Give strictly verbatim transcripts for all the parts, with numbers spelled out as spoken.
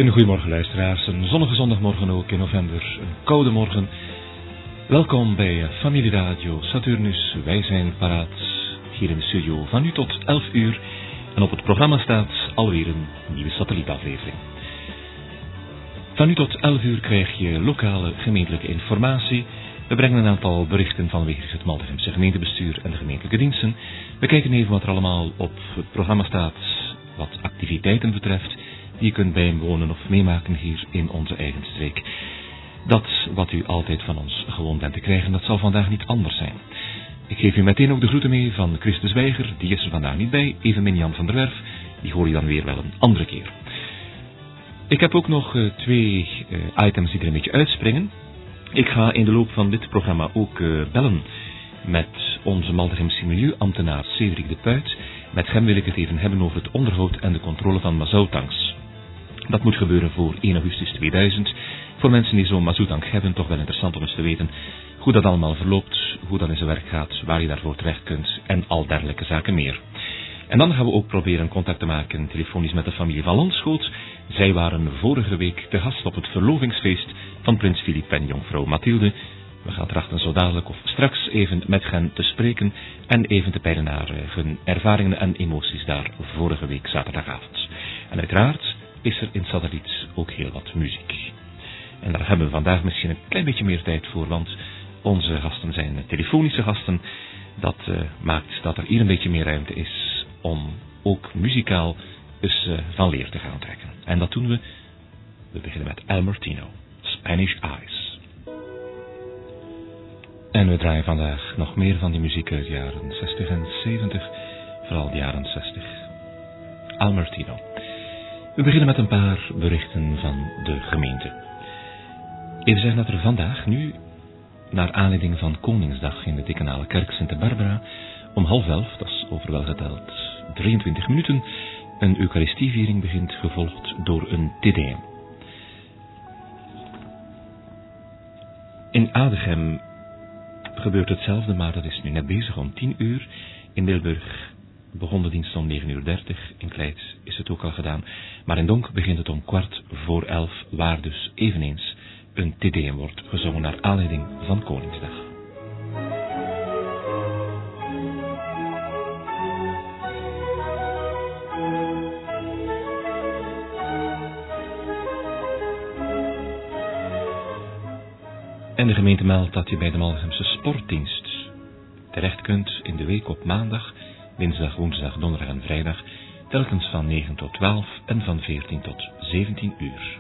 Een goedemorgen luisteraars, een zonnige zondagmorgen ook in november, een koude morgen. Welkom bij Familie Radio Saturnus. Wij zijn paraat hier in de studio van nu tot elf uur. En op het programma staat alweer een nieuwe satellietaflevering. Van nu tot elf uur krijg je lokale gemeentelijke informatie. We brengen een aantal berichten vanwege het Maldegemse gemeentebestuur en de gemeentelijke diensten. We kijken even wat er allemaal op het programma staat wat activiteiten betreft die je kunt bijwonen of meemaken hier in onze eigen streek. Dat wat u altijd van ons gewoon bent te krijgen, dat zal vandaag niet anders zijn. Ik geef u meteen ook de groeten mee van Christus Weiger, die is er vandaag niet bij, evenmin Jan van der Werf, die hoor je dan weer wel een andere keer. Ik heb ook nog uh, twee uh, items die er een beetje uitspringen. Ik ga in de loop van dit programma ook uh, bellen met onze Maldegemse milieuambtenaar Cedric de Puit. Met hem wil ik het even hebben over het onderhoud en de controle van mazouttanks. Dat moet gebeuren voor één augustus tweeduizend. Voor mensen die zo'n mazouttank hebben, toch wel interessant om eens te weten hoe dat allemaal verloopt, hoe dat in zijn werk gaat, waar je daarvoor terecht kunt en al dergelijke zaken meer. En dan gaan we ook proberen contact te maken telefonisch met de familie van Landschoot. Zij waren vorige week te gast op het verlovingsfeest van prins Filip en jonkvrouw Mathilde. We gaan trachten zo dadelijk of straks even met hen te spreken en even te peilen naar hun ervaringen en emoties daar vorige week zaterdagavond. En uiteraard is er in Satelliet ook heel wat muziek. En daar hebben we vandaag misschien een klein beetje meer tijd voor, want onze gasten zijn telefonische gasten. Dat uh, maakt dat er hier een beetje meer ruimte is om ook muzikaal eens uh, van leer te gaan trekken. En dat doen we. We beginnen met El Martino, Spanish Eyes. En we draaien vandaag nog meer van die muziek uit de jaren zestig en zeventig, vooral de jaren zestig. El Martino. We beginnen met een paar berichten van de gemeente. Even zeggen dat er vandaag, nu, naar aanleiding van Koningsdag in de Dekanale Kerk Sint Barbara, om half elf, dat is over wel geteld drieëntwintig minuten, een Eucharistieviering begint, gevolgd door een Te Deum. In Adegem gebeurt hetzelfde, maar dat is nu net bezig om tien uur. In Middelburg begon de dienst om negen uur dertig, in Kleit is het ook al gedaan. Maar in Donk begint het om kwart voor elf, waar dus eveneens een Te Deum wordt gezongen naar aanleiding van Koningsdag. En de gemeente meldt dat je bij de Maldegemse sportdienst terecht kunt in de week op maandag, dinsdag, woensdag, donderdag en vrijdag, telkens van negen tot twaalf en van veertien tot zeventien uur.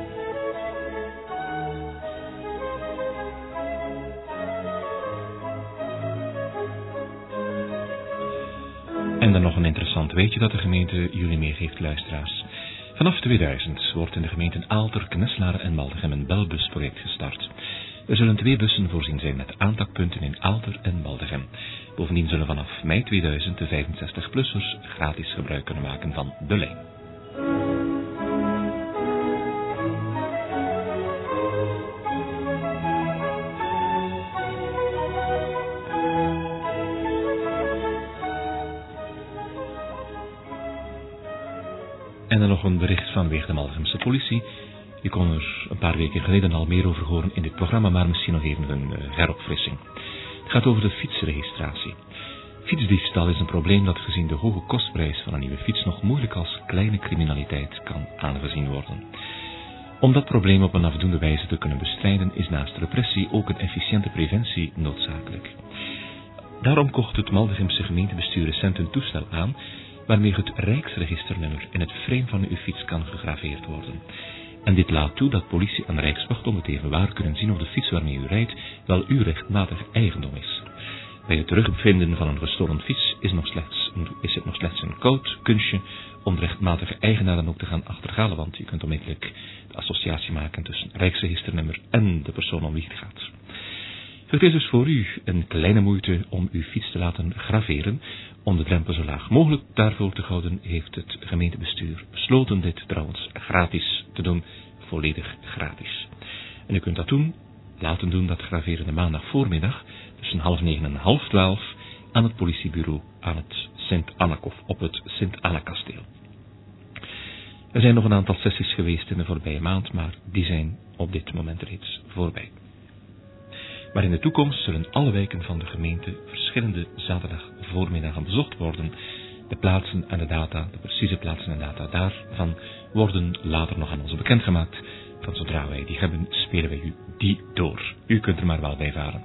En dan nog een interessant weetje dat de gemeente jullie meegeeft, luisteraars. Vanaf tweeduizend wordt in de gemeenten Aalter, Kneslaren en Maldegem een belbusproject gestart. Er zullen twee bussen voorzien zijn met aantakpunten in Aalter en Maldegem. Bovendien zullen vanaf mei tweeduizend de vijfenzestig-plussers gratis gebruik kunnen maken van de lijn. En dan nog een bericht vanwege de Maldegemse politie. Je kon er een paar weken geleden al meer over horen in dit programma, maar misschien nog even een uh, heropfrissing. Het gaat over de fietsregistratie. Fietsdiefstal is een probleem dat gezien de hoge kostprijs van een nieuwe fiets nog moeilijk als kleine criminaliteit kan aangezien worden. Om dat probleem op een afdoende wijze te kunnen bestrijden is naast repressie ook een efficiënte preventie noodzakelijk. Daarom kocht het Maldegemse gemeentebestuur recent een toestel aan waarmee het Rijksregisternummer in het frame van uw fiets kan gegraveerd worden. En dit laat toe dat politie en Rijkswacht om het even waar kunnen zien of de fiets waarmee u rijdt wel uw rechtmatig eigendom is. Bij het terugvinden van een gestolen fiets is, nog slechts, is het nog slechts een koud kunstje om de rechtmatige eigenaar dan ook te gaan achterhalen, want je kunt onmiddellijk de associatie maken tussen Rijksregisternummer en de persoon om wie het gaat. Het is dus voor u een kleine moeite om uw fiets te laten graveren. Om de drempel zo laag mogelijk daarvoor te houden, heeft het gemeentebestuur besloten dit trouwens gratis te doen, volledig gratis. En u kunt dat doen, laten doen, dat graveren de maandag voormiddag, tussen half negen en half twaalf, aan het politiebureau aan het Sint-Anna of op het Sint-Anna-kasteel. Er zijn nog een aantal sessies geweest in de voorbije maand, maar die zijn op dit moment reeds voorbij. Maar in de toekomst zullen alle wijken van de gemeente verschillende zaterdagvoormiddagen bezocht worden. De plaatsen en de data, de precieze plaatsen en data daarvan, worden later nog aan ons bekendgemaakt. Van zodra wij die hebben, spelen wij u die door. U kunt er maar wel bij varen.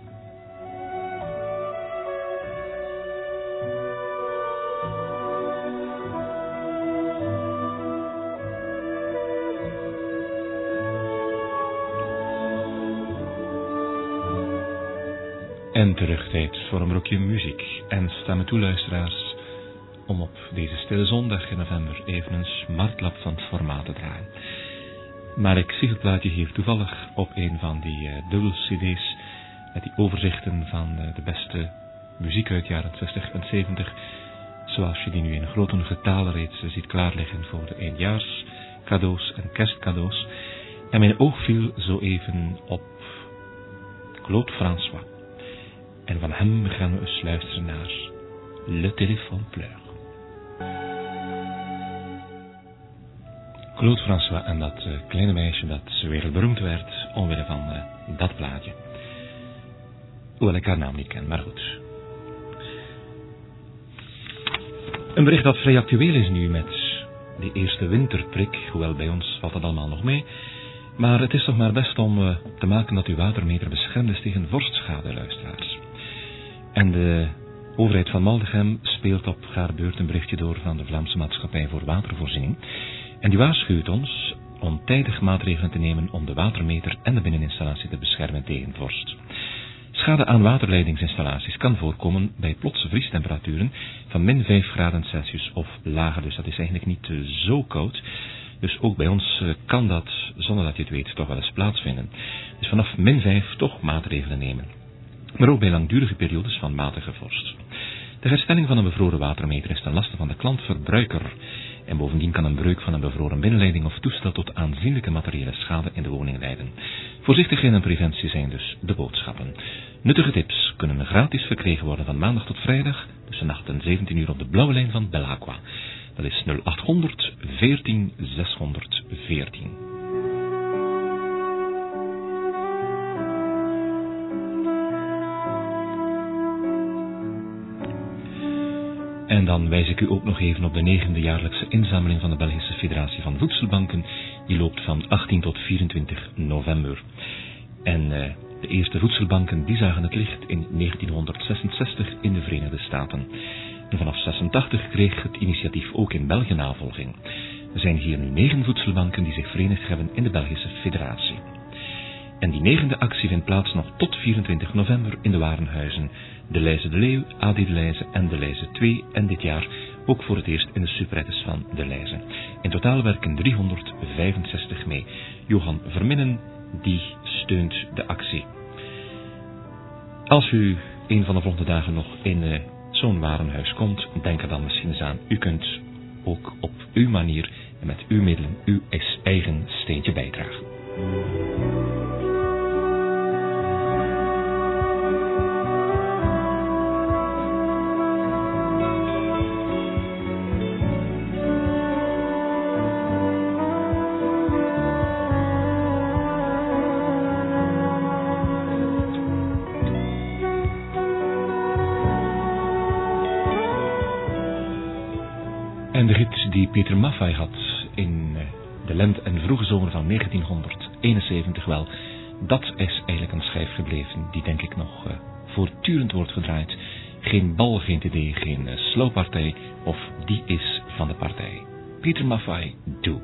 En terug tijd voor een brokje muziek. En sta me toe, luisteraars, om op deze stille zondag in november even een smartlap van het formaat te draaien. Maar ik zie het plaatje hier toevallig op een van die uh, dubbel cd's met die overzichten van uh, de beste muziek uit de jaren zestig en zeventig, zoals je die nu in grote getalen reeds uh, ziet klaar liggen voor de eindjaarscadeaus en kerstcadeaus. En mijn oog viel zo even op Claude François. En van hem gaan we eens luisteren naar Le Téléphone Pleure. Claude François en dat uh, kleine meisje dat wereldberoemd werd omwille van uh, dat plaatje. Hoewel ik haar naam niet ken, maar goed. Een bericht dat vrij actueel is nu met de eerste winterprik, hoewel bij ons valt dat allemaal nog mee. Maar het is toch maar best om uh, te maken dat uw watermeter beschermd is tegen vorstschade, luisteraars. En de overheid van Maldegem speelt op haar beurt een berichtje door van de Vlaamse Maatschappij voor Watervoorziening. En die waarschuwt ons om tijdig maatregelen te nemen om de watermeter en de binneninstallatie te beschermen tegen vorst. Schade aan waterleidingsinstallaties kan voorkomen bij plotse vriestemperaturen van min vijf graden Celsius of lager. Dus dat is eigenlijk niet uh, zo koud. Dus ook bij ons uh, kan dat, zonder dat je het weet, toch wel eens plaatsvinden. Dus vanaf min vijf toch maatregelen nemen. Maar ook bij langdurige periodes van matige vorst. De herstelling van een bevroren watermeter is ten laste van de klantverbruiker. En bovendien kan een breuk van een bevroren binnenleiding of toestel tot aanzienlijke materiële schade in de woning leiden. Voorzichtigheid en preventie zijn dus de boodschappen. Nuttige tips kunnen gratis verkregen worden van maandag tot vrijdag tussen acht en zeventien uur op de blauwe lijn van Belaqua. Dat is nul achthonderd veertien zeshonderdveertien. En dan wijs ik u ook nog even op de negende jaarlijkse inzameling van de Belgische Federatie van Voedselbanken. Die loopt van achttien tot vierentwintig november. En uh, de eerste voedselbanken die zagen het licht in negentienhonderdzesenzestig in de Verenigde Staten. En vanaf zesentachtig kreeg het initiatief ook in België navolging. Er zijn hier nu negen voedselbanken die zich verenigd hebben in de Belgische Federatie. En die negende actie vindt plaats nog tot vierentwintig november in de warenhuizen De Leize de Leeuw, A D de Leize en De Leize twee. En dit jaar ook voor het eerst in de supprettes van De Leize. In totaal werken driehonderdvijfenzestig mee. Johan Verminnen, die steunt de actie. Als u een van de volgende dagen nog in uh, zo'n warenhuis komt, denk er dan misschien eens aan. U kunt ook op uw manier en met uw middelen uw eigen steentje bijdragen. En de gids die Peter Maffay had in de lente en vroege zomer van negentienhonderdeenenzeventig, wel, dat is eigenlijk een schijf gebleven die denk ik nog uh, voortdurend wordt gedraaid. Geen bal, geen idee, geen uh, slowpartij, of die is van de partij. Peter Maffay, Doe.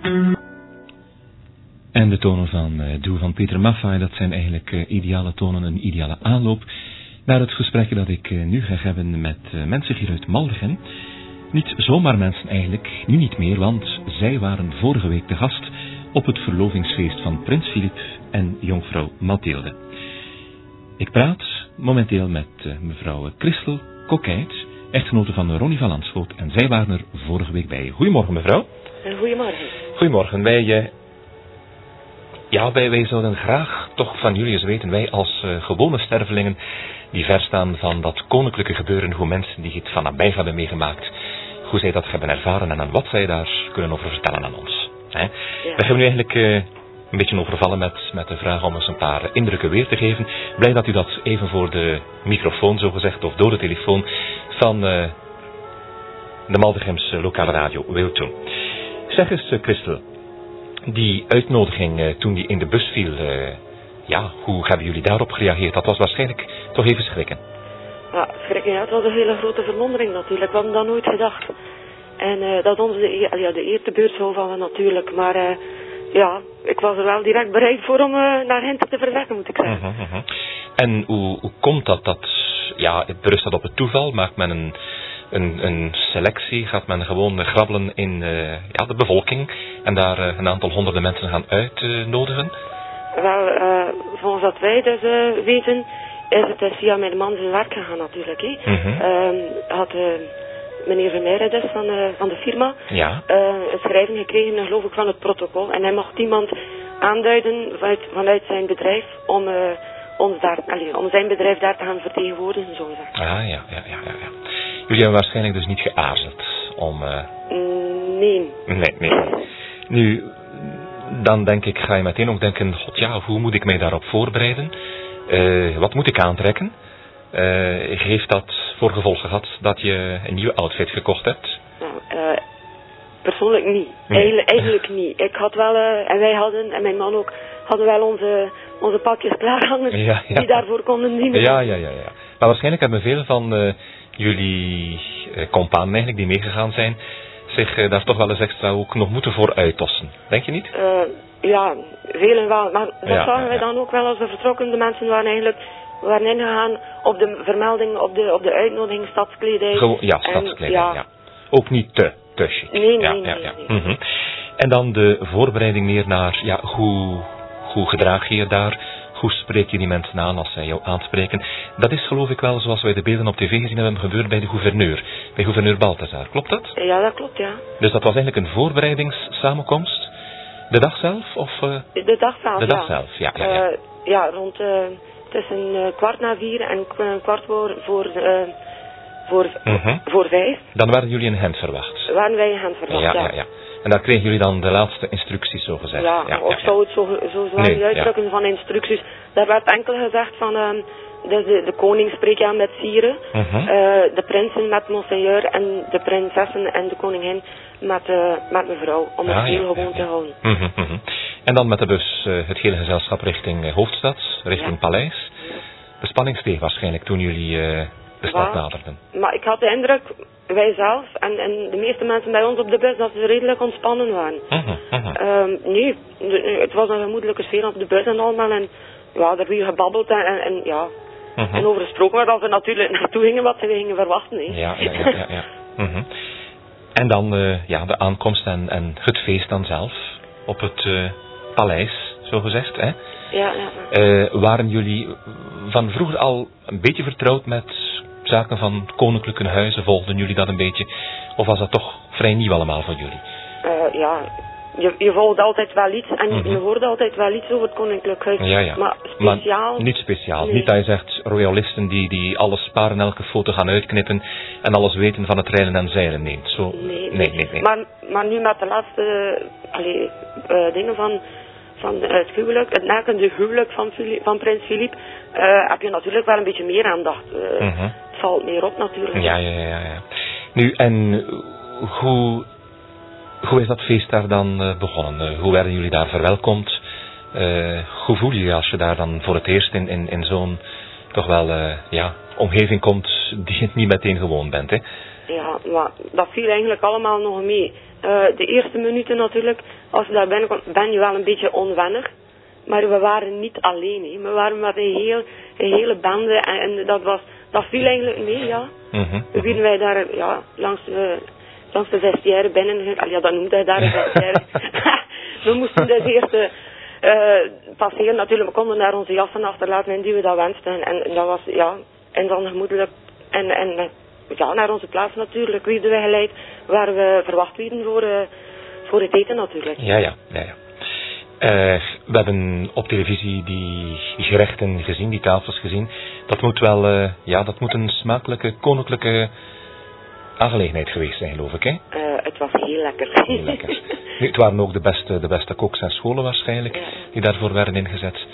En de tonen van uh, Doe van Peter Maffay, dat zijn eigenlijk uh, ideale tonen, een ideale aanloop naar het gesprek dat ik uh, nu ga hebben met uh, mensen hier uit Maldegem. Niet zomaar mensen eigenlijk, nu niet meer, want zij waren vorige week te gast op het verlovingsfeest van prins Filip en jonkvrouw Mathilde. Ik praat momenteel met uh, mevrouw Christel Kokkeit, echtgenote van Ronnie van Landschoot, en zij waren er vorige week bij. Goedemorgen mevrouw. Goedemorgen. Goedemorgen. Wij, uh, ja, wij, wij zouden graag toch van jullie eens weten, wij als uh, gewone stervelingen die verstaan van dat koninklijke gebeuren, hoe mensen die het van nabij hebben meegemaakt, hoe zij dat hebben ervaren en aan wat zij daar kunnen over vertellen aan ons. Hè? Ja. We hebben nu eigenlijk uh, een beetje overvallen met, met de vraag om eens een paar indrukken weer te geven. Blij dat u dat even voor de microfoon, zogezegd, of door de telefoon van uh, de Maldegemse lokale radio wilt doen. Zeg eens, uh, Christel, die uitnodiging uh, toen die in de bus viel, uh, ja, hoe hebben jullie daarop gereageerd? Dat was waarschijnlijk toch even schrikken. Ja, schrikken, ja, het was een hele grote verwondering natuurlijk. We hadden dat nooit gedacht. En uh, dat ons de, ja, de eer te beurt zou vallen natuurlijk. Maar uh, ja, ik was er wel direct bereid voor om uh, naar hen te verwekken, moet ik zeggen. Uh-huh, uh-huh. En hoe, hoe komt dat? dat ja, berust dat op het toeval? Maakt men een, een, een selectie? Gaat men gewoon uh, grabbelen in uh, ja, de bevolking en daar uh, een aantal honderden mensen gaan uitnodigen? Uh, wel, uh, volgens wat wij dus uh, weten, is het dus via mijn man zijn werk gegaan natuurlijk. Hè. Uh-huh. Uh, had... Uh, meneer Vermeijeren dus van, uh, van de firma, ja. uh, een schrijving gekregen, geloof ik, van het protocol. En hij mocht iemand aanduiden vanuit, vanuit zijn bedrijf om, uh, ons daar, allee, om zijn bedrijf daar te gaan vertegenwoordigen, zo gezegd. Ah, ja, ja, ja, ja, ja. Jullie hebben waarschijnlijk dus niet geaarzeld om... Uh... Mm, nee. Nee, nee. Nu, dan denk ik, ga je meteen ook denken, god ja, hoe moet ik mij daarop voorbereiden? Uh, wat moet ik aantrekken? Uh, heeft dat voor gevolg gehad dat je een nieuwe outfit gekocht hebt? Nou, uh, persoonlijk niet. Nee. Eigenlijk, eigenlijk niet. Ik had wel, uh, en wij hadden, en mijn man ook, hadden wel onze, onze pakjes klaarhangen ja, ja. die daarvoor konden dienen. Ja, ja, ja, ja. Maar waarschijnlijk hebben veel van uh, jullie uh, companen eigenlijk die meegegaan zijn, zich uh, daar toch wel eens extra ook nog moeten voor uittossen. Denk je niet? Uh, ja, velen wel. Maar dat ja, zagen ja, wij ja. dan ook wel als we vertrokken. De mensen waren eigenlijk... We waren ingegaan op de vermelding, op de, op de uitnodiging, stadskledij. Gewoon, ja, stadskledij, en, ja. ja. Ook niet te, te chic. Nee, nee, ja, nee. Ja, nee, ja. nee. Mm-hmm. En dan de voorbereiding meer naar, ja, hoe, hoe gedraag je je daar? Hoe spreek je die mensen aan als zij jou aanspreken? Dat is geloof ik wel, zoals wij de beelden op tv gezien hebben, gebeurd bij de gouverneur. Bij gouverneur Balthazar, klopt dat? Ja, dat klopt, ja. Dus dat was eigenlijk een voorbereidingssamenkomst? De dag zelf? Of, uh... De dag zelf, De dag ja. zelf, ja. Ja, ja. Uh, ja rond... Uh... Tussen uh, kwart na vier en kwart voor, voor, uh, voor, mm-hmm. voor vijf. Dan waren jullie een hen verwacht. Waren wij een hen verwacht, ja, ja. ja, ja. En daar kregen jullie dan de laatste instructies, zo gezegd. Ja, ja of ja, ja. zou het zo, zo zwaar nee, uitdrukken ja. van instructies. Daar werd enkel gezegd van... Uh, de, de, de koning spreekt ja met sieren. Mm-hmm. uh, de prinsen met monseigneur en de prinsessen en de koningin met, uh, met mevrouw. Om het ah, heel ja, gewoon ja, te houden. Mm-hmm, mm-hmm. En dan met de bus uh, het hele gezelschap richting uh, Hoofdstad, richting ja. Paleis. De spanning steeg waarschijnlijk toen jullie uh, de stad ja, naderden. Maar ik had de indruk, wij zelf en, en de meeste mensen bij ons op de bus, dat ze redelijk ontspannen waren. Mm-hmm, mm-hmm. Um, nee, de, het was een gemoedelijke sfeer op de bus en allemaal. En ja, er werd gebabbeld en, en, en ja... Mm-hmm. En over gesproken werd dat we natuurlijk naartoe gingen wat we gingen verwachten. He. Ja, ja, ja. ja, ja. Mm-hmm. En dan uh, ja, de aankomst en, en het feest dan zelf op het uh, paleis, zo gezegd. Hè? Ja, ja. Uh, waren jullie van vroeger al een beetje vertrouwd met zaken van koninklijke huizen? Volgden jullie dat een beetje? Of was dat toch vrij nieuw allemaal voor jullie? Uh, ja... Je, je volgde altijd wel iets en mm-hmm. je hoorde altijd wel iets over het koninklijk huis. Ja, ja. Maar speciaal... Maar niet speciaal. Nee. Niet dat je zegt royalisten die, die alles sparen, elke foto gaan uitknippen en alles weten van het rijden en zeilen. Nee, zo... nee, nee. nee, nee, nee. Maar, maar nu met de laatste allee, uh, dingen van, van het huwelijk, het nakende huwelijk van, van prins Filip, uh, heb je natuurlijk wel een beetje meer aandacht. Uh, mm-hmm. Het valt meer op natuurlijk. Ja, ja, ja, ja. Nu, en hoe... Hoe is dat feest daar dan uh, begonnen? Uh, hoe werden jullie daar verwelkomd? Uh, hoe voel je je als je daar dan voor het eerst in, in, in zo'n toch wel uh, ja, omgeving komt die je niet meteen gewoon bent, hè? Ja, maar dat viel eigenlijk allemaal nog mee. Uh, de eerste minuten natuurlijk, als je daar binnenkomt, ben je wel een beetje onwennig. Maar we waren niet alleen, hè. We waren met een, heel, een hele bende en, en dat, was, dat viel eigenlijk mee, ja. Mm-hmm. We werden wij daar ja, langs... Uh, langs de vestiaire binnen, ja, dat noemde hij daar een vestiaire. We moesten dus eerst uh, passeren natuurlijk, we konden daar onze jassen achterlaten en die we dat wensten. En, en dat was, ja, en dan gemoedelijk, en, en ja, naar onze plaats natuurlijk, werden we geleid, waar we verwacht werden voor, uh, voor het eten natuurlijk. Ja, ja, ja, ja. Uh, we hebben op televisie die gerechten gezien, die tafels gezien. Dat moet wel, uh, ja, dat moet een smakelijke, koninklijke aangelegenheid geweest zijn, geloof ik, hè? Uh, het was heel lekker. Heel lekker. Nu, het waren ook de beste, de beste koks en scholen waarschijnlijk, ja. die daarvoor werden ingezet.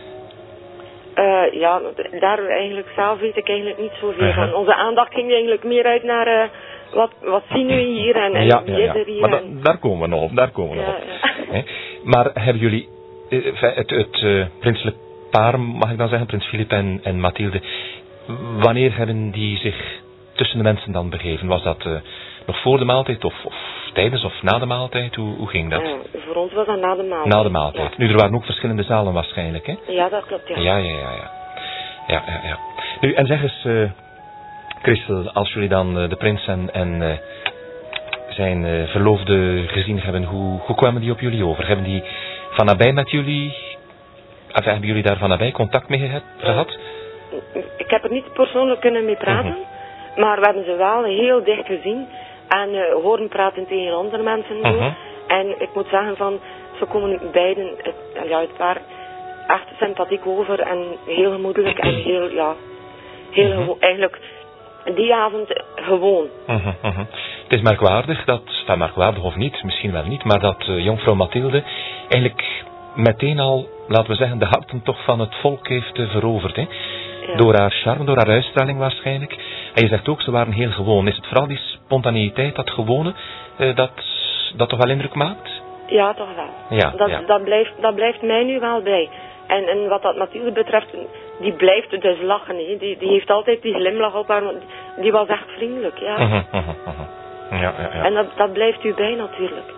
Uh, ja, daar eigenlijk zelf weet ik eigenlijk niet zoveel uh-huh. van. Onze aandacht ging eigenlijk meer uit naar uh, wat, wat zien we hier en, en ja, wie ja, is er ja. hier. Maar en... da, daar komen we nog op, daar komen we ja, nog op. Ja. Maar hebben jullie, uh, het, het uh, prinselijk paar, mag ik dan zeggen, prins Filip en, en Mathilde, wanneer hebben die zich tussen de mensen dan begeven? Was dat uh, nog voor de maaltijd of, of tijdens of na de maaltijd? Hoe, hoe ging dat? Uh, voor ons was dat na de maaltijd. Na de maaltijd. Ja. Nu, er waren ook verschillende zalen waarschijnlijk, hè? Ja, dat klopt, ja. Ja, ja, ja, ja. Ja, ja, ja. Nu, en zeg eens, uh, Christel, als jullie dan uh, de prins en, en uh, zijn uh, verloofde gezien hebben, hoe, hoe kwamen die op jullie over? Hebben die van nabij met jullie, of hebben jullie daar van nabij contact mee gehad? gehad? Uh, ik heb er niet persoonlijk kunnen mee praten, uh-huh. maar we hebben ze wel heel dicht gezien en uh, horen praten tegen andere mensen. Uh-huh. En ik moet zeggen van, ze komen beiden, het, ja, het waren echt sympathiek over en heel gemoedelijk en heel, ja, heel uh-huh. gewo- eigenlijk die avond gewoon. Uh-huh, uh-huh. Het is merkwaardig dat, enfin merkwaardig of niet, misschien wel niet, maar dat uh, jonkvrouw Mathilde eigenlijk meteen al, laten we zeggen, de harten toch van het volk heeft uh, veroverd. Hè? Ja. Door haar charme, door haar uitstraling waarschijnlijk. En je zegt ook, ze waren heel gewoon. Is het vooral die spontaniteit, dat gewone, uh, dat, dat toch wel indruk maakt? Ja, toch wel. Ja, dat, ja. Dat, blijft, dat blijft mij nu wel bij. En, en wat dat Mathilde betreft, die blijft dus lachen. He. Die, die heeft altijd die glimlach op haar. Die was echt vriendelijk, ja. Uh-huh, uh-huh, uh-huh. Ja, ja, ja. En dat, dat blijft u bij natuurlijk.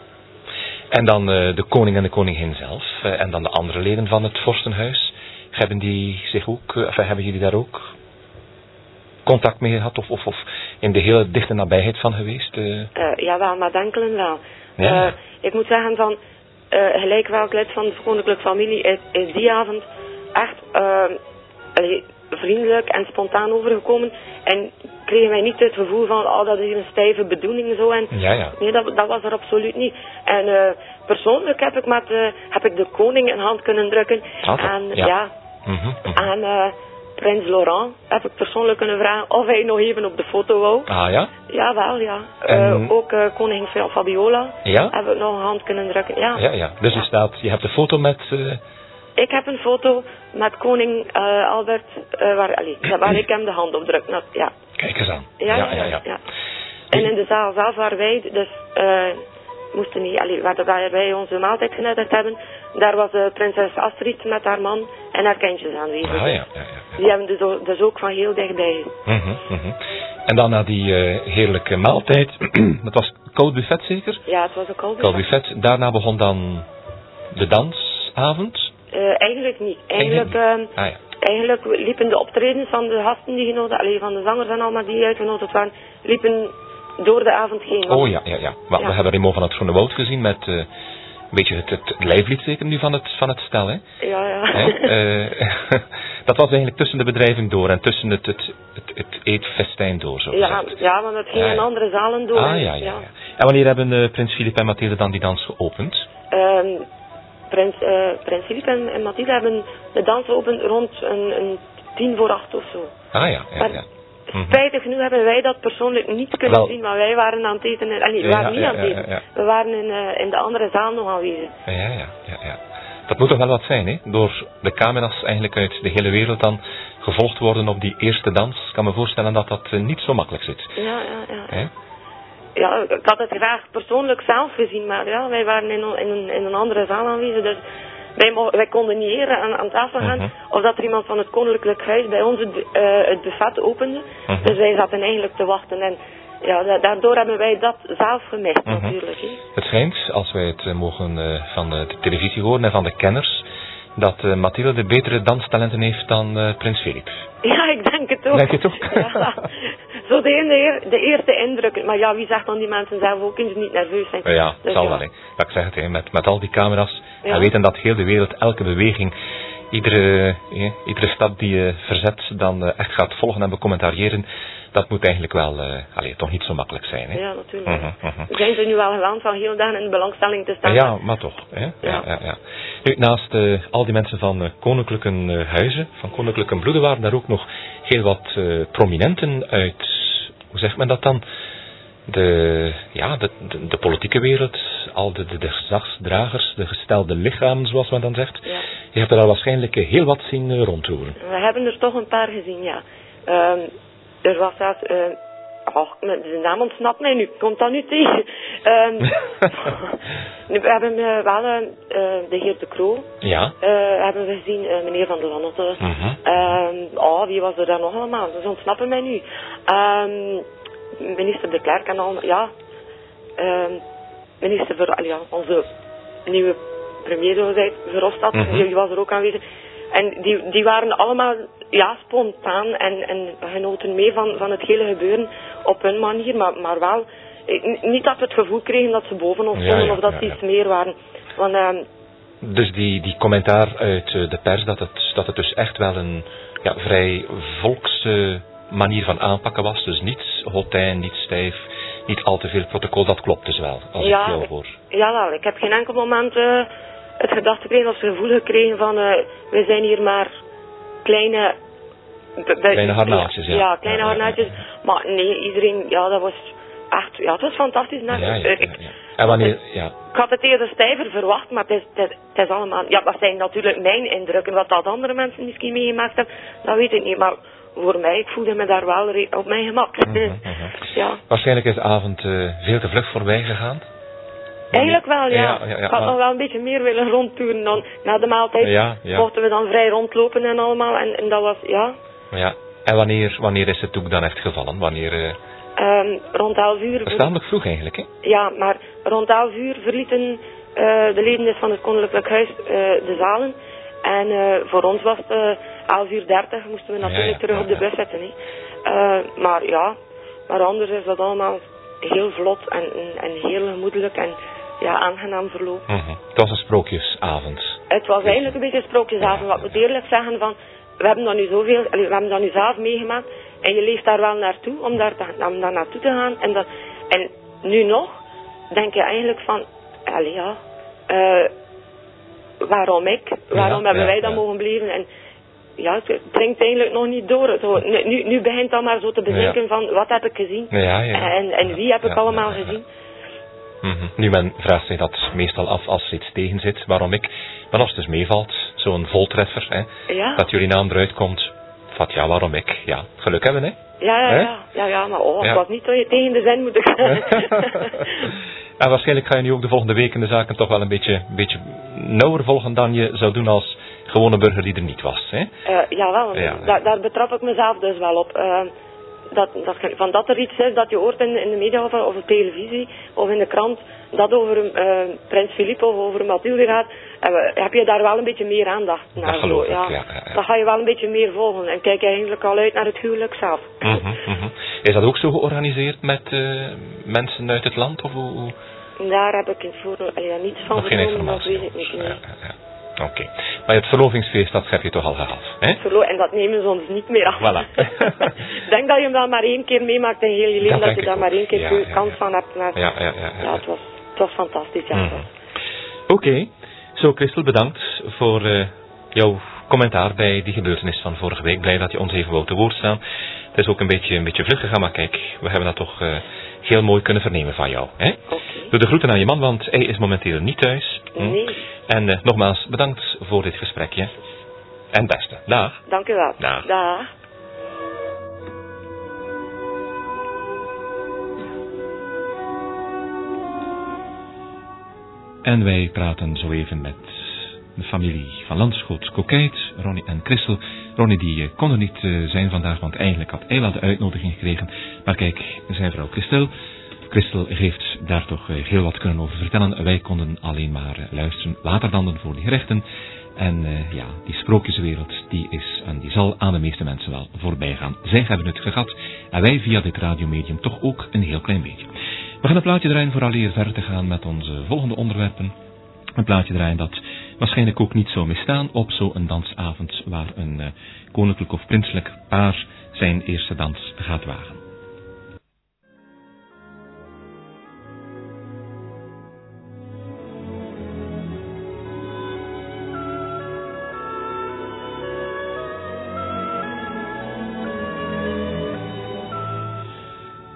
En dan uh, de koning en de koningin zelf. Uh, en dan de andere leden van het vorstenhuis. Hebben die zich ook, uh, enfin, hebben jullie daar ook contact mee gehad? Of, of, of in de hele dichte nabijheid van geweest? Uh... Uh, jawel, maar enkelen wel. Ja. Uh, ik moet zeggen van, uh, gelijk welk lid van de koninklijke familie is, is die avond echt uh, allee, vriendelijk en spontaan overgekomen. En kregen wij niet het gevoel van, oh, dat is hier een stijve bedoeling zo. En, ja, ja. Nee, dat, dat was er absoluut niet. En uh, persoonlijk heb ik, met, uh, heb ik de koning een hand kunnen drukken. Altijd, en ja. ja, mm-hmm, mm-hmm. aan uh, prins Laurent heb ik persoonlijk kunnen vragen of hij nog even op de foto wou. Ah ja? Jawel, ja. En... Uh, ook uh, koningin Fabiola ja? heb ik nog een hand kunnen drukken. Ja, ja, ja. Dus ja. je, staat, je hebt een foto met... Uh... Ik heb een foto met koning uh, Albert, uh, waar, allez, waar ik hem de hand op druk. Nou, ja. Kijk eens aan. Ja, ja, ja. ja. ja. En in de zaal zelf waar wij dus uh, moesten niet, allez, waar, waar wij onze maaltijd genuttigd hebben, daar was uh, prinses Astrid met haar man en haar kindjes aanwezig. Ah, ja, ja, ja, ja. Die hebben dus ook, dus ook van heel dichtbij. Mm-hmm, mm-hmm. En dan na die uh, heerlijke maaltijd, dat was koud buffet zeker? Ja, het was een koud buffet. Koud buffet. Daarna begon dan de dansavond? Uh, eigenlijk niet. Eigenlijk, uh, ah, ja. eigenlijk liepen de optredens van de gasten die genodigd, alleen van de zangers en allemaal die uitgenodigd waren, liepen door de avond heen. Oh ja, ja, ja. Maar ja. We hebben Raymond van het Groene Woud gezien met uh, een beetje het, het lijflied zeker nu van het, van het stel, hè? Ja, ja. Hè? Uh, dat was eigenlijk tussen de bedrijven door en tussen het, het, het, het eetfestijn door, zo ja, gezegd. ja, want het ging ja, ja. in andere zalen door. Ah, ja, ja, ja. ja. En wanneer hebben uh, prins Filip en Mathilde dan die dans geopend? Um, Prins, uh, prins Filip en, en Mathilde hebben de dans open rond een, een tien voor acht of zo. Ah ja, ja, ja. Mm-hmm. Spijtig genoeg hebben wij dat persoonlijk niet kunnen Wel. zien, maar wij waren aan het eten. En, nee, we ja, waren niet ja, aan het eten. Ja, ja, ja. We waren in, uh, in de andere zaal nog aanwezig. Ja, ja, ja, ja. Dat moet toch wel wat zijn, hè? Door de camera's eigenlijk uit de hele wereld dan gevolgd worden op die eerste dans. Ik kan me voorstellen dat dat uh, niet zo makkelijk zit. Ja, ja, ja. Hè? Ja, ik had het graag persoonlijk zelf gezien, maar ja, wij waren in, in, een, in een andere zaal aanwezig, dus wij, mogen, wij konden niet eerder aan, aan tafel gaan, uh-huh. of dat er iemand van het Koninklijk Huis bij ons het, uh, het buffet opende, uh-huh. dus wij zaten eigenlijk te wachten en ja, da- daardoor hebben wij dat zelf gemist uh-huh. natuurlijk. He. Het schijnt, als wij het uh, mogen uh, van de televisie horen en van de kenners, dat uh, Mathilde betere danstalenten heeft dan uh, prins Filip. Ja, ik denk het ook. Denk je het ook? Ja. Zo de, de, de eerste indruk. Maar ja, wie zegt dan die mensen zelf ook eens niet nerveus zijn? Ja, het dus zal ja. wel. Hè. Laat ik zeggen het, hè. Met, met al die camera's. Ja. En weten dat heel de wereld, elke beweging, iedere, hè, iedere stap die je verzet, dan uh, echt gaat volgen en becommentariëren. Dat moet eigenlijk wel, uh, allee, toch niet zo makkelijk zijn. Hè. Ja, natuurlijk. Uh-huh, uh-huh. We zijn ze nu wel gewend van heel dagen in de belangstelling te staan. Ja, maar toch. Hè. Ja. Ja, ja, ja. Nu, naast uh, al die mensen van uh, koninklijke uh, huizen, van koninklijke bloeden, waren daar ook nog heel wat uh, prominenten uit hoe zegt men dat dan? De, ja, de, de, de politieke wereld, al de, de, de gezagsdragers, de gestelde lichamen, zoals men dan zegt. Ja. Je hebt er al waarschijnlijk heel wat zien rondtoeren. We hebben er toch een paar gezien, ja. Um, er was dat... Uh, oh, de naam ontsnapt mij nu. Komt dat nu tegen? Um, we hebben uh, wel uh, de heer De Croo. Ja. Uh, hebben we gezien, uh, meneer Van der Wannelte. Mm-hmm. Um, oh, wie was er dan nog allemaal? Ze ontsnappen mij nu. Um, minister De Klerk en al, ja. Um, minister Ver, ja, onze nieuwe premier, zoals hij Verhofstadt, mm-hmm. die was er ook aanwezig. En die, die waren allemaal, ja, spontaan en, en genoten mee van, van het hele gebeuren op hun manier, maar, maar wel, niet dat we het gevoel kregen dat ze boven ons stonden, ja, ja, of dat ja, ze iets ja. meer waren. Want, um, dus die, die commentaar uit de pers, dat het, dat het dus echt wel een ja, vrij volkse manier van aanpakken was, dus niet hotijn, niet stijf, niet al te veel protocol, dat klopt dus wel, als ja, ik jou hoor. Ja, wel, ik heb geen enkel moment uh, het gedacht gekregen of het gevoel gekregen van, uh, we zijn hier maar kleine... Be, be, kleine harnaatjes, ja. Ja, kleine ja, harnaatjes, ja, ja. Maar nee, iedereen, ja, dat was echt, ja, het was fantastisch. Ja, ja, ja, ik, ja. En wanneer, ja. Ik had het eerder stijver verwacht, maar het is, het, is, het is allemaal... Ja, dat zijn natuurlijk mijn indrukken. Wat dat andere mensen misschien meegemaakt hebben, dat weet ik niet. Maar voor mij, ik voelde me daar wel re- op mijn gemak. Mm-hmm, mm-hmm. Ja. Waarschijnlijk is de avond uh, veel te vlug voorbij gegaan. Eigenlijk wel, ja. ja, ja, ja ik had maar... nog wel een beetje meer willen rondtoeren dan na de maaltijd. Ja, ja. Mochten we dan vrij rondlopen en allemaal. En, en dat was, ja... Ja. En wanneer, wanneer is het doek dan echt gevallen? Wanneer... Uh... Um, rond elf uur... Verstaanlijk vroeg eigenlijk, hè? Ja, maar rond elf uur verlieten uh, de leden van het Koninklijk Huis uh, de zalen. En uh, voor ons was het uh, elf uur dertig, moesten we natuurlijk ja, ja, terug ja, op de bus ja. zetten. Hè. Uh, maar ja, maar anders is dat allemaal heel vlot en, en heel gemoedelijk en ja, aangenaam verlopen. Mm-hmm. Het was een sprookjesavond. Het was eigenlijk een beetje een sprookjesavond. Ja, wat moet eerlijk zeggen van, we hebben dat nu zoveel, we hebben dat nu zelf meegemaakt. En je leeft daar wel naartoe, om daar, te, om daar naartoe te gaan. En, dat, en nu nog, denk je eigenlijk van, allee ja, uh, waarom ik? Waarom ja, hebben ja, wij dat ja. mogen blijven? En ja, het dringt eigenlijk nog niet door. Zo, nu, nu begint dat maar zo te bedenken ja. van, wat heb ik gezien? Ja, ja. En, en wie heb ik ja, allemaal ja, ja. gezien? Mm-hmm. Nu, men vraagt zich dat meestal af als er iets tegen zit. Waarom ik? Maar als het dus meevalt, zo'n voltreffer, hè, ja. dat jullie naam eruit komt... Vat, ja, waarom ik? Ja, geluk hebben, hè? Ja, ja, ja, ja, ja, maar oh, het ja. was niet tegen de zin, moet ik zeggen. En waarschijnlijk ga je nu ook de volgende weken de zaken toch wel een beetje, een beetje nauwer volgen dan je zou doen als gewone burger die er niet was, hè? Uh, jawel, ja, da- daar betrap ik mezelf dus wel op. Uh, dat, dat, van dat er iets is dat je hoort in, in de media of, of op televisie of in de krant, dat over uh, Prins Filip of over Mathilde gaat, uh, heb je daar wel een beetje meer aandacht naar. Dat geloof ik, ja. ja, ja, ja. Dan ga je wel een beetje meer volgen en kijk je eigenlijk al uit naar het huwelijk zelf. Mm-hmm, mm-hmm. Is dat ook zo georganiseerd met uh, mensen uit het land? Of hoe? Daar heb ik in voor, uh, ja, niets van vernomen, dat weet ik niet. Nee. Ja, ja, ja. Oké, okay. Maar het verlovingsfeest, dat heb je toch al gehad, hè? Verlo- en dat nemen ze ons niet meer af. Voilà. Ik denk dat je hem dan maar één keer meemaakt in heel je leven, dat, dat je daar maar één keer ja, ja, kans ja. van hebt. Maar ja, ja, ja, ja, ja, het was, het was fantastisch, ja. Mm. Oké, okay. Zo Christel, bedankt voor uh, jouw commentaar bij die gebeurtenis van vorige week. Blij dat je ons even wou te woord staan. Het is ook een beetje, een beetje vlug gegaan, maar kijk, we hebben dat toch uh, heel mooi kunnen vernemen van jou, hè? Okay. Doe de groeten aan je man, want hij is momenteel niet thuis. Hm? Nee. En uh, nogmaals, bedankt voor dit gesprekje. En beste. Dag. Dank u wel. Dag. Dag. En wij praten zo even met de familie van Landschot Coqueit, Ronnie en Christel. Ronnie die uh, kon er niet uh, zijn vandaag, want eigenlijk had Eila de uitnodiging gekregen. Maar kijk, zijn vrouw Christel... Christel heeft daar toch uh, heel wat kunnen over vertellen. Wij konden alleen maar uh, luisteren. Waterdanden voor die gerechten. En uh, ja, die sprookjeswereld, die is en die zal aan de meeste mensen wel voorbij gaan. Zij hebben het gehad. En wij via dit radiomedium toch ook een heel klein beetje. We gaan een plaatje draaien vooraleer verder te gaan met onze volgende onderwerpen. Een plaatje draaien dat waarschijnlijk ook niet zou misstaan op zo'n dansavond waar een uh, koninklijk of prinselijk paar zijn eerste dans gaat wagen.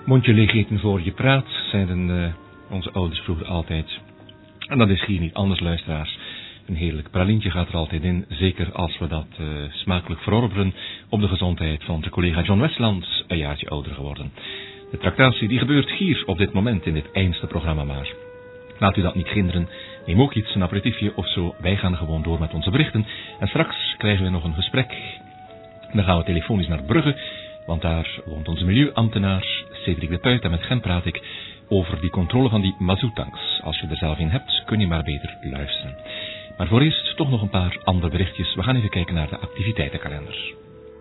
Mondje leeg eten voor je praat, zeiden uh, onze ouders vroeger altijd. En dat is hier niet anders, luisteraars. Een heerlijk pralintje gaat er altijd in, zeker als we dat uh, smakelijk verorberen op de gezondheid van onze collega John Westland, een jaartje ouder geworden. De tractatie die gebeurt hier op dit moment in dit eindste programma maar. Laat u dat niet hinderen, neem ook iets, een aperitiefje of zo, wij gaan gewoon door met onze berichten. En straks krijgen we nog een gesprek. Dan gaan we telefonisch naar Brugge, want daar woont onze milieuambtenaar Cedric de Puit en met hem praat ik over die controle van die mazoetanks. Als je er zelf in hebt, kun je maar beter luisteren. Maar voor eerst toch nog een paar andere berichtjes. We gaan even kijken naar de activiteitenkalender.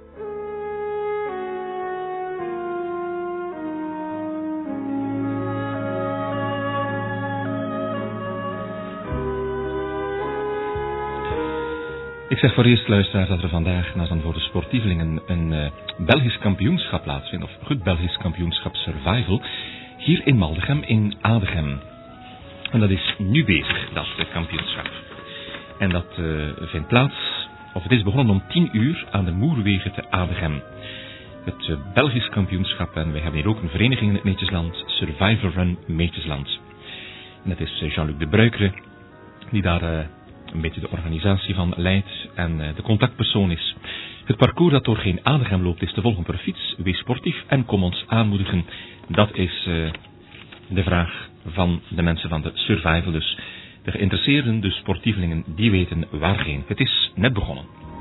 Ik zeg voor eerst, luisteraars, dat er vandaag, na dan voor de sportievelingen, een uh, Belgisch kampioenschap plaatsvindt, of goed Belgisch kampioenschap Survival, hier in Maldegem, in Adegem. En dat is nu bezig, dat uh, kampioenschap. En dat uh, vindt plaats, of het is begonnen om tien uur aan de Moerwegen te Adegem. Het uh, Belgisch kampioenschap, en wij hebben hier ook een vereniging in het Meetjesland, Survival Run Meetjesland. En dat is uh, Jean-Luc de Bruikere, die daar uh, een beetje de organisatie van leidt en uh, de contactpersoon is. Het parcours dat door geen Adegem loopt is te volgen per fiets. Wees sportief en kom ons aanmoedigen. Dat is uh, de vraag van de mensen van de Survival. Dus de geïnteresseerden, de sportievelingen, die weten waarheen. Het is net begonnen.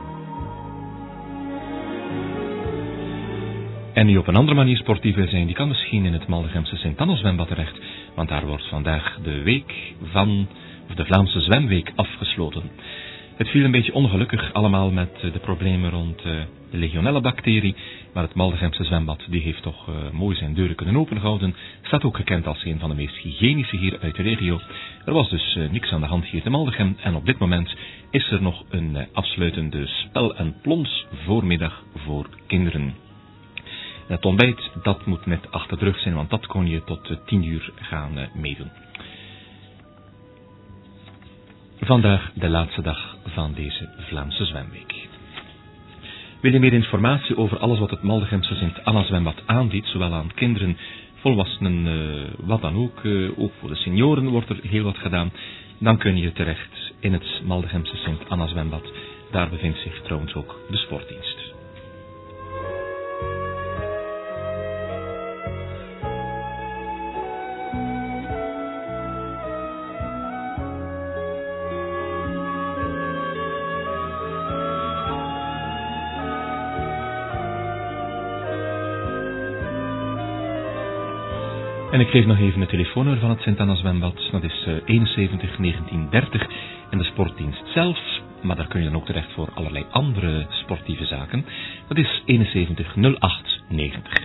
En die op een andere manier sportief wil zijn, die kan misschien in het Maldegemse Sint-Anna zwembad terecht. Want daar wordt vandaag de week van, of de Vlaamse zwemweek afgesloten. Het viel een beetje ongelukkig allemaal met de problemen rond uh, de legionella-bacterie. Maar het Maldegemse zwembad die heeft toch uh, mooi zijn deuren kunnen openhouden. Staat ook gekend als een van de meest hygiënische hier uit de regio. Er was dus uh, niks aan de hand hier te Maldegem. En op dit moment is er nog een uh, afsluitende spel- en plons voormiddag voor kinderen. Het ontbijt, dat moet net achter de rug zijn, want dat kon je tot uh, tien uur gaan uh, meedoen. Vandaag de laatste dag van deze Vlaamse zwemweek. Wil je meer informatie over alles wat het Maldegemse Sint-Anna zwembad aanbiedt, zowel aan kinderen, volwassenen, uh, wat dan ook, uh, ook voor de senioren wordt er heel wat gedaan, dan kun je terecht in het Maldegemse Sint-Anna zwembad. Daar bevindt zich trouwens ook de sportdienst. En ik geef nog even het telefoonnummer van het Sint-Anna zwembad. Dat is uh, eenenzeventig negentien dertig. En de sportdienst zelf, maar daar kun je dan ook terecht voor allerlei andere sportieve zaken. Dat is eenenzeventig nul acht negentig.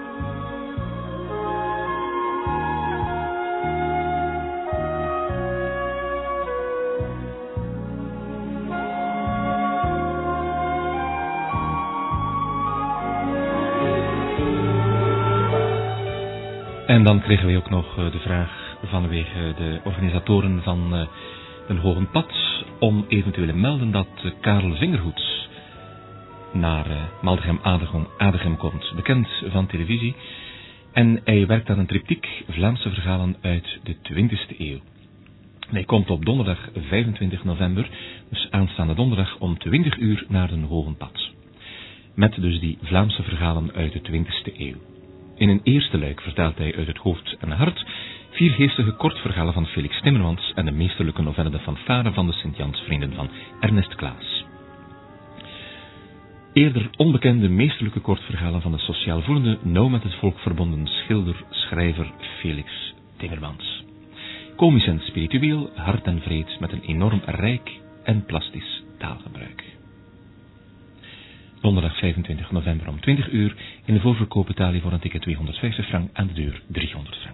En dan kregen wij ook nog de vraag vanwege de organisatoren van uh, een Hogen Pad om eventueel te melden dat uh, Karel Vingerhoets naar uh, Maldegem Adegem, Adegem komt, bekend van televisie. En hij werkt aan een triptiek Vlaamse verhalen uit de twintigste eeuw. En hij komt op donderdag vijfentwintig november, dus aanstaande donderdag om twintig uur naar een Hogen Pad. Met dus die Vlaamse verhalen uit de twintigste eeuw. In een eerste luik vertelt hij uit het hoofd en hart vier geestige kortverhalen van Felix Timmermans en de meesterlijke novelle De Fanfare van de Sint-Jansvrienden van Ernest Klaas. Eerder onbekende meesterlijke kortverhalen van de sociaal voelende, nauw met het volk verbonden schilder, schrijver Felix Timmermans. Komisch en spiritueel, hard en vreed met een enorm rijk en plastisch taalgebruik. Donderdag vijfentwintig november om twintig uur. In de voorverkoop betaal je voor een ticket tweehonderdvijftig frank, aan de deur driehonderd frank.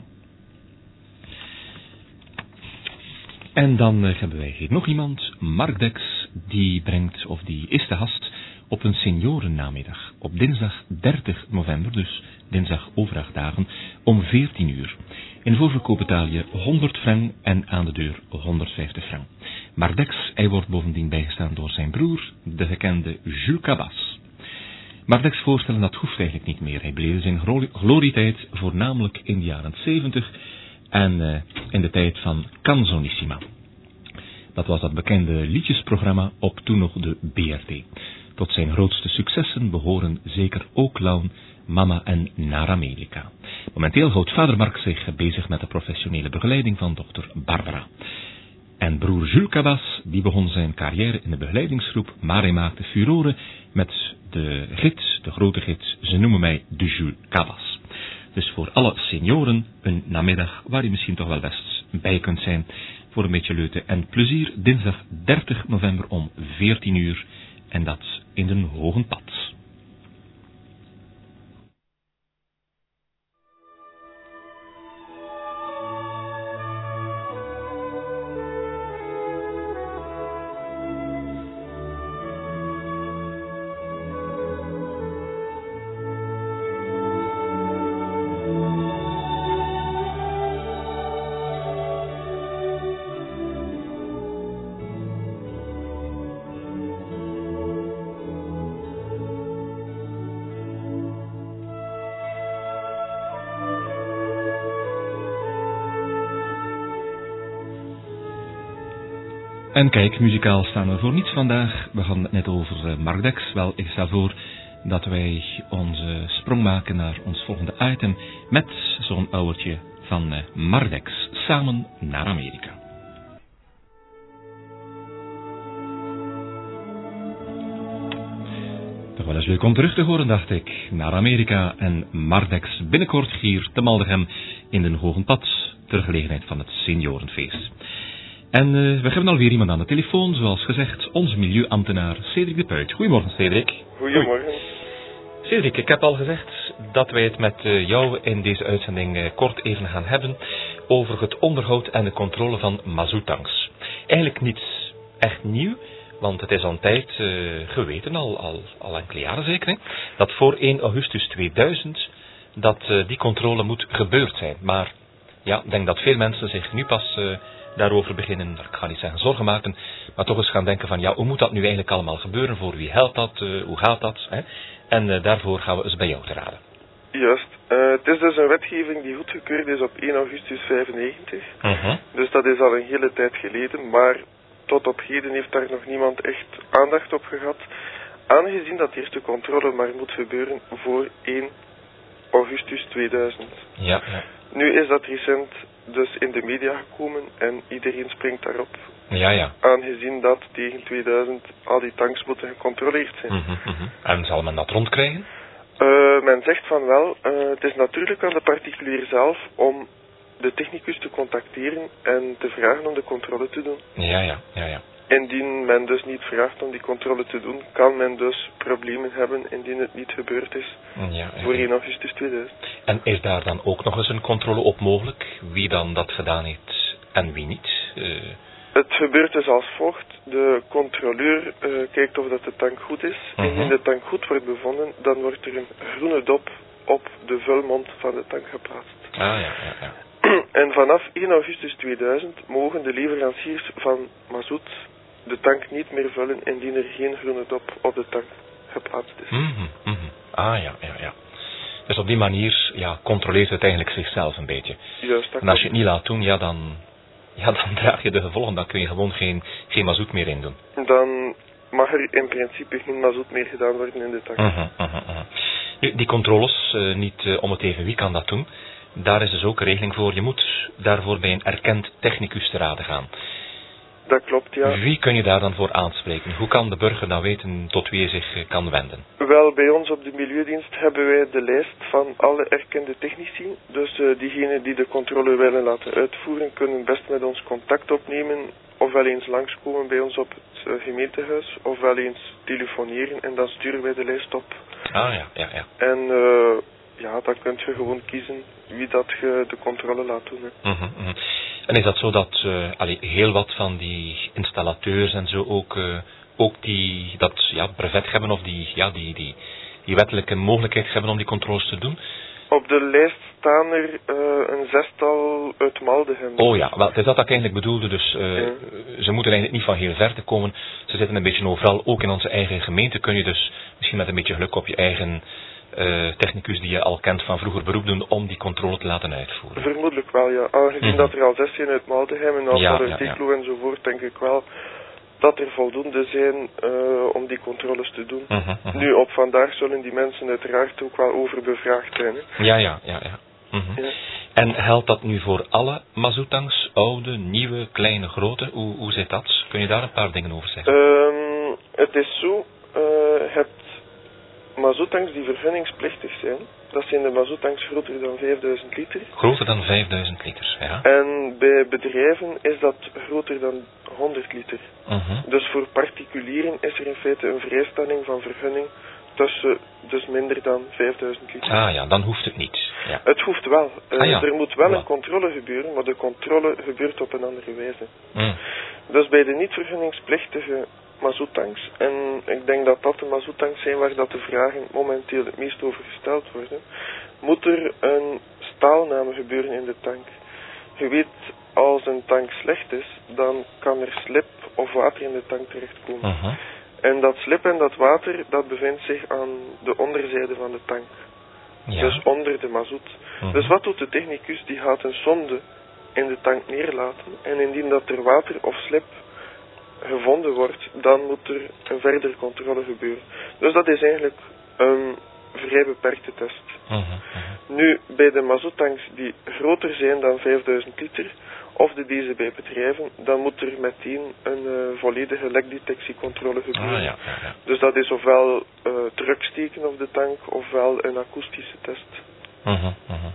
En dan uh, hebben wij hier nog iemand, Mark Dex, die brengt, of die is te gast op een seniorennamiddag op dinsdag dertig november, dus dinsdag over acht dagen, om veertien uur. In de voorverkoop betaal je honderd frank en aan de deur honderdvijftig frank. Mark Dex, hij wordt bovendien bijgestaan door zijn broer, de gekende Jules Cabas. Mardex voorstellen, dat hoeft eigenlijk niet meer. Hij beleefde zijn glorietijd voornamelijk in de jaren zeventig en uh, in de tijd van Canzonissima. Dat was dat bekende liedjesprogramma op toen nog de B R T. Tot zijn grootste successen behoren zeker ook Clown, Mama en Naar Amerika. Momenteel houdt vader Mark zich bezig met de professionele begeleiding van dochter Barbara. En broer Jules Cabas, die begon zijn carrière in de begeleidingsgroep, maar hij maakte furoren met de gids, de grote gids, ze noemen mij de Jules Cabas. Dus voor alle senioren een namiddag waar je misschien toch wel best bij kunt zijn voor een beetje leuten en plezier, dinsdag dertig november om veertien uur en dat in den Hogen Pad. En kijk, muzikaal staan we voor niets vandaag. We hadden het net over uh, Mardex. Wel, ik stel voor dat wij onze sprong maken naar ons volgende item met zo'n ouwertje van uh, Mardex. Samen naar Amerika. Toch wel eens leuk om terug te horen, dacht ik. Naar Amerika en Mardex binnenkort hier te Maldegem in den Hogen Pad ter gelegenheid van het seniorenfeest. En uh, we hebben alweer iemand aan de telefoon, zoals gezegd, onze milieuambtenaar Cedric de Puit. Goedemorgen, Cedric. Goedemorgen. Hoi. Cedric, ik heb al gezegd dat wij het met uh, jou in deze uitzending uh, kort even gaan hebben over het onderhoud en de controle van mazouttanks. Eigenlijk niets echt nieuw, want het is al een tijd uh, geweten, al, al, al enkele jaren zeker, hè, dat voor één augustus tweeduizend dat uh, die controle moet gebeurd zijn. Maar ja, ik denk dat veel mensen zich nu pas Uh, daarover beginnen, ik ga niet zeggen zorgen maken, maar toch eens gaan denken van ja, hoe moet dat nu eigenlijk allemaal gebeuren, voor wie geldt dat, uh, hoe gaat dat, hè? En uh, daarvoor gaan we eens bij jou te raden. Juist, uh, het is dus een wetgeving die goedgekeurd is op één augustus vijfennegentig, uh-huh. Dus dat is al een hele tijd geleden, maar tot op heden heeft daar nog niemand echt aandacht op gehad, aangezien dat eerste controle maar moet gebeuren voor één augustus tweeduizend. Ja, ja. Nu is dat recent dus in de media gekomen en iedereen springt daarop. Ja, ja. Aangezien dat tegen tweeduizend al die tanks moeten gecontroleerd zijn. Mm-hmm, mm-hmm. En zal men dat rondkrijgen? Uh, men zegt van wel, uh, het is natuurlijk aan de particulier zelf om de technicus te contacteren en te vragen om de controle te doen. Ja, ja, ja, ja. Indien men dus niet vraagt om die controle te doen, kan men dus problemen hebben indien het niet gebeurd is ja, ja, ja. voor één augustus tweeduizend. En is daar dan ook nog eens een controle op mogelijk? Wie dan dat gedaan heeft en wie niet? Uh... Het gebeurt dus als volgt. De controleur uh, kijkt of dat de tank goed is. Uh-huh. Indien de tank goed wordt bevonden, dan wordt er een groene dop op de vulmond van de tank geplaatst. Ah, ja, ja, ja. En vanaf één augustus tweeduizend mogen de leveranciers van mazout de tank niet meer vullen indien er geen groene dop op de tank geplaatst is. Mm-hmm, mm-hmm. Ah ja, ja, ja. Dus op die manier ja, controleert het eigenlijk zichzelf een beetje. Juist, en als je het niet laat doen, ja dan, ja, dan draag je de gevolgen. Dan kun je gewoon geen, geen mazout meer in doen. Dan mag er in principe geen mazout meer gedaan worden in de tank. Mm-hmm, mm-hmm. Nu, die controles, uh, niet uh, om het even wie kan dat doen. Daar is dus ook een regeling voor. Je moet daarvoor bij een erkend technicus te raden gaan. Dat klopt, ja. Wie kun je daar dan voor aanspreken? Hoe kan de burger dan weten tot wie hij zich kan wenden? Wel, bij ons op de Milieudienst hebben wij de lijst van alle erkende technici. Dus uh, diegenen die de controle willen laten uitvoeren, kunnen best met ons contact opnemen. Ofwel eens langskomen bij ons op het uh, gemeentehuis, ofwel eens telefoneren en dan sturen wij de lijst op. Ah ja, ja, ja. En uh, ja, dan kun je gewoon kiezen wie dat je de controle laat doen. Hè. Mm-hmm, mm-hmm. En is dat zo dat uh, allee, heel wat van die installateurs en zo ook, uh, ook die, dat ja, brevet hebben of die, ja, die, die, die wettelijke mogelijkheid hebben om die controles te doen? Op de lijst staan er uh, een zestal uit Maldegem. Oh ja, wel, het is dat dat ik eigenlijk bedoelde. Dus uh, ja. Ze moeten eigenlijk niet van heel ver te komen. Ze zitten een beetje overal, ook in onze eigen gemeente kun je dus misschien misschien met een beetje geluk op je eigen uh, technicus die je al kent van vroeger beroep doen om die controle te laten uitvoeren. Vermoedelijk wel, ja. Aangezien mm-hmm. dat er al zes zijn uit Maldegem en al ja, van ja, Ziklo ja. enzovoort, denk ik wel dat er voldoende zijn uh, om die controles te doen. Mm-hmm, mm-hmm. Nu, op vandaag zullen die mensen uiteraard ook wel overbevraagd zijn. Hè. Ja, ja, ja, ja. Mm-hmm. ja. En geldt dat nu voor alle mazoetangs, oude, nieuwe, kleine, grote? Hoe, hoe zit dat? Kun je daar een paar dingen over zeggen? Um, het is zo, uh, je hebt mazoetangs die vergunningsplichtig zijn. Dat zijn de mazoetangs groter dan vijfduizend liter. Groter dan vijfduizend liter, ja. En bij bedrijven is dat groter dan honderd liter. Uh-huh. Dus voor particulieren is er in feite een vrijstelling van vergunning tussen dus minder dan vijfduizend liter. Ah ja, dan hoeft het niet. Ja. Het hoeft wel. Uh, ah, ja. Er moet wel ja. een controle gebeuren, maar de controle gebeurt op een andere wijze. Mm. Dus bij de niet vergunningsplichtige mazoetangs, en ik denk dat dat de mazoetangs zijn waar dat de vragen momenteel het meest over gesteld worden, moet er een staalname gebeuren in de tank. Je weet, als een tank slecht is, dan kan er slip of water in de tank terechtkomen. Uh-huh. En dat slip en dat water, dat bevindt zich aan de onderzijde van de tank. Ja. Dus onder de mazoet. Uh-huh. Dus wat doet de technicus? Die gaat een sonde in de tank neerlaten. En indien dat er water of slip gevonden wordt, dan moet er een verdere controle gebeuren. Dus dat is eigenlijk een vrij beperkte test. Uh-huh. Uh-huh. Nu, bij de mazoetanks die groter zijn dan vijfduizend liter, of de deze bij bedrijven, dan moet er meteen een uh, volledige lekdetectiecontrole gebeuren. Ah, ja, ja, ja. Dus dat is ofwel uh, druk steken op de tank, ofwel een akoestische test. Uh-huh, uh-huh.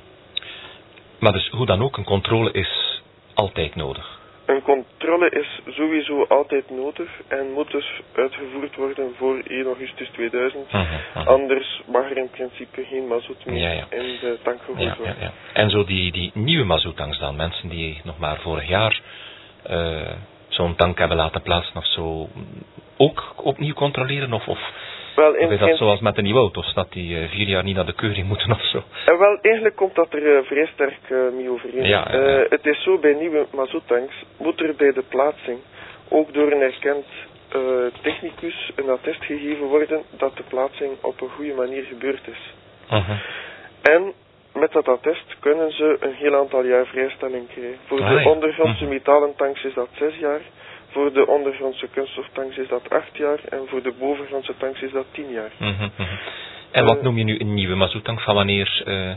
Maar dus hoe dan ook, een controle is altijd nodig? Een controle is sowieso altijd nodig en moet dus uitgevoerd worden voor één augustus tweeduizend. Uh-huh, uh-huh. Anders mag er in principe geen mazoet meer ja, ja. in de tank gegooid ja, worden. Ja, ja. En zo die, die nieuwe mazoetangs dan, mensen die nog maar vorig jaar uh, zo'n tank hebben laten plaatsen of zo, ook opnieuw controleren of... of Wel, in of is dat geen... zoals met de nieuwe auto's, dat die uh, vier jaar niet naar de keuring moeten of zo? En wel, eigenlijk komt dat er uh, vrij sterk uh, mee overeen. Ja, ja, ja. Uh, het is zo, bij nieuwe mazoetanks moet er bij de plaatsing ook door een erkend uh, technicus een attest gegeven worden dat de plaatsing op een goede manier gebeurd is. Uh-huh. En met dat attest kunnen ze een heel aantal jaar vrijstelling krijgen. Voor ah, de ja. ondergrondse uh-huh. metalen tanks is dat zes jaar. Voor de ondergrondse kunststoftanks is dat acht jaar en voor de bovengrondse tanks is dat tien jaar. Uh-huh, uh-huh. En wat uh, noem je nu een nieuwe mazoetank? Van wanneer? Uh...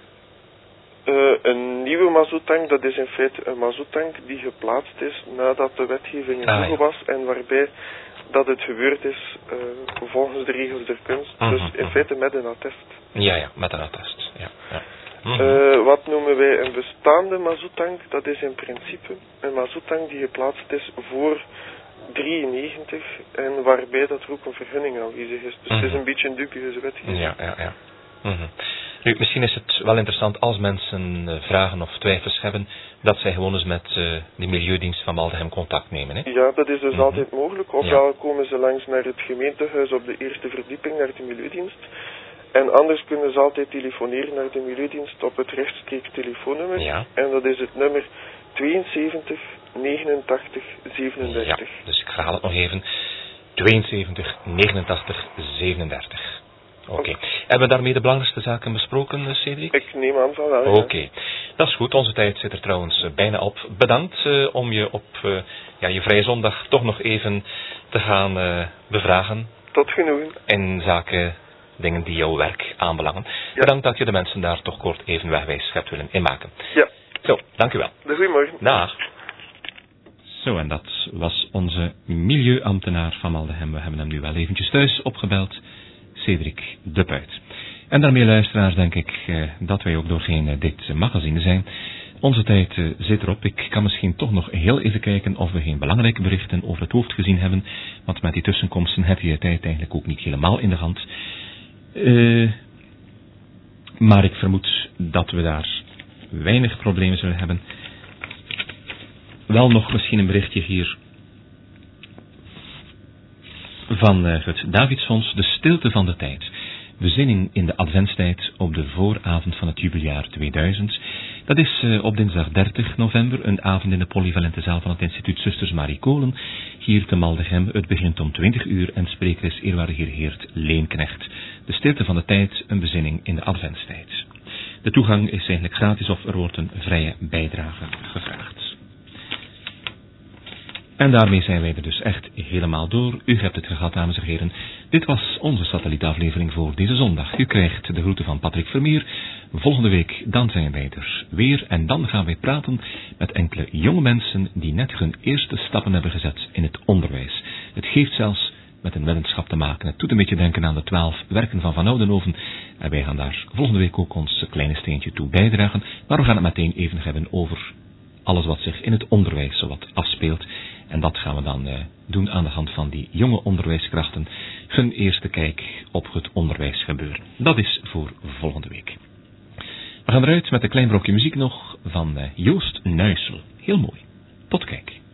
Uh, een nieuwe mazoetank, dat is in feite een mazoetank die geplaatst is nadat de wetgeving in ah, voege was en waarbij dat het gebeurd is uh, volgens de regels der kunst. Uh-huh, dus in uh-huh. feite met een attest. Ja, ja, met een attest. Ja, ja. Uh-huh. Uh, wat noemen wij een bestaande mazoetank? Dat is in principe een mazoetank die geplaatst is voor drieënnegentig en waarbij dat er ook een vergunning aanwezig is. Dus uh-huh. het is een beetje een dubieuze wetgeving. Ja, ja, ja. Uh-huh. Nu, misschien is het wel interessant als mensen uh, vragen of twijfels hebben, dat zij gewoon eens met uh, de Milieudienst van Maldegem contact nemen. Hè? Ja, dat is dus uh-huh. altijd mogelijk. Ofwel ja. komen ze langs naar het gemeentehuis op de eerste verdieping, naar de Milieudienst. En anders kunnen ze altijd telefoneren naar de Milieudienst op het rechtstreeks telefoonnummer. Ja. En dat is het nummer tweeënzeventig negenentachtig zevenendertig. Ja, dus ik herhaal het nog even. tweeënzeventig negenentachtig zevenendertig. Oké. Okay. Hebben we daarmee de belangrijkste zaken besproken, Cedric? Ik neem aan van wel. Oké. Okay. Dat is goed. Onze tijd zit er trouwens uh, bijna op. Bedankt uh, om je op uh, ja, je vrije zondag toch nog even te gaan uh, bevragen. Tot genoegen. In zaken dingen die jouw werk aanbelangen. Ja. Bedankt dat je de mensen daar toch kort even wegwijs hebt willen inmaken. Ja. Zo, dank u wel. Goedemorgen. Dag. Zo, en dat was onze milieuambtenaar van Maldegem. We hebben hem nu wel eventjes thuis opgebeld. Cedric de Puit. En daarmee, luisteraars, denk ik eh, dat wij ook doorheen eh, dit magazine zijn. Onze tijd eh, zit erop. Ik kan misschien toch nog heel even kijken of we geen belangrijke berichten over het hoofd gezien hebben. Want met die tussenkomsten heb je de tijd eigenlijk ook niet helemaal in de hand. Uh, maar ik vermoed dat we daar weinig problemen zullen hebben. Wel nog misschien een berichtje hier van uh, het Davidsfonds, de stilte van de tijd. Bezinning in de adventstijd op de vooravond van het jubeljaar tweeduizend. Dat is uh, op dinsdag dertig november, een avond in de polyvalente zaal van het instituut Zusters Marie Kolen, hier te Maldegem. Het begint om twintig uur en spreker is eerwaarde heer Geert Leenknecht. De stilte van de tijd, een bezinning in de adventstijd. De toegang is eigenlijk gratis of er wordt een vrije bijdrage gevraagd. En daarmee zijn wij er dus echt helemaal door. U hebt het gehad, dames en heren. Dit was onze satellietaflevering voor deze zondag. U krijgt de groeten van Patrick Vermeer. Volgende week, dan zijn wij er weer. En dan gaan wij praten met enkele jonge mensen die net hun eerste stappen hebben gezet in het onderwijs. Het geeft zelfs met een weddenschap te maken. Het doet een beetje denken aan de twaalf werken van Van Oudenhoven. En wij gaan daar volgende week ook ons kleine steentje toe bijdragen. Maar we gaan het meteen even hebben over alles wat zich in het onderwijs zowat afspeelt. En dat gaan we dan uh, doen aan de hand van die jonge onderwijskrachten. Hun eerste kijk op het onderwijsgebeuren. Dat is voor volgende week. We gaan eruit met een klein brokje muziek nog van uh, Joost Nuissel. Heel mooi. Tot kijk.